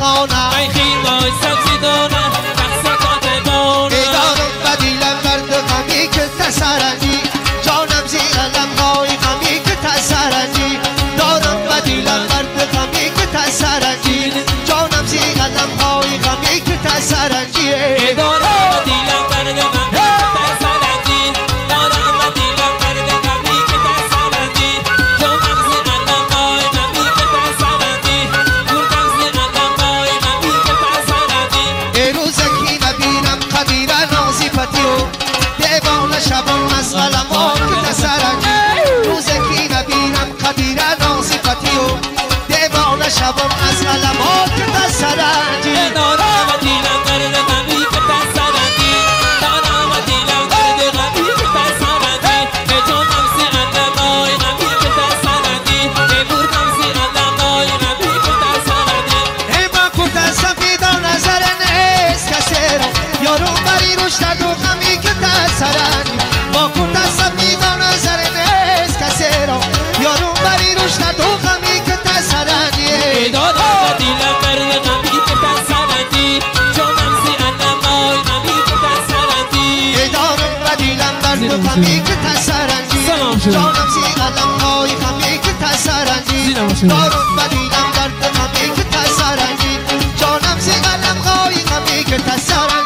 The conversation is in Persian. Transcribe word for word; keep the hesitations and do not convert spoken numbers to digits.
خانم ای خیر وای سبزی دانم تقصیقات بانم ای دارم و دیلم درد غمی که تسرنجی جانم زیر لمهای غمی که تسرنجی دارم و دیلم درد غمی که تسرنجی جانم زیر لمهای غمی که تسرنجی ای دارم و دیلم درد غمی که تسرنجی دارم و دیلم درد غمی که تسرنجی جانم زیر لمهای غمی که تسرنجی جانم زیر لمهای غمی که تسرنجی ای روزکی نبینم قدیر نازیفتی و دیوان شبم از علما که تسرنجی روزکی نبینم قدیر نازیفتی و دیوان شبم از علما که تسرنجی دارم و دیلم درد غمی که تسرنجی دارم و دیلم درد غمی که تسرنجی ای جانم زیر لمهای غمی که تسرنجی ای بردم زیر لمهای غمی که تسرنجی ای با کتا سفید و نظر نیست کسی رو یارو بری روش درد و غمی که تسرنجی با کتا سفید و نظر نیست کسی رو یارو بری روش درد و غمی که تسرنجی ای دارم و دیلم درد غمی که تسرنجی جانم زیر لمهای غمی که تسرنجی ای دارم و دیلم درد و غمی که تسرنجی سلام شما. جانم زیر لمهای غمی که تسرنجی زیرم شما. دارم و دیلم درد و غمی که تسرنجی جانم زیر لمهای غمی که تسرنجی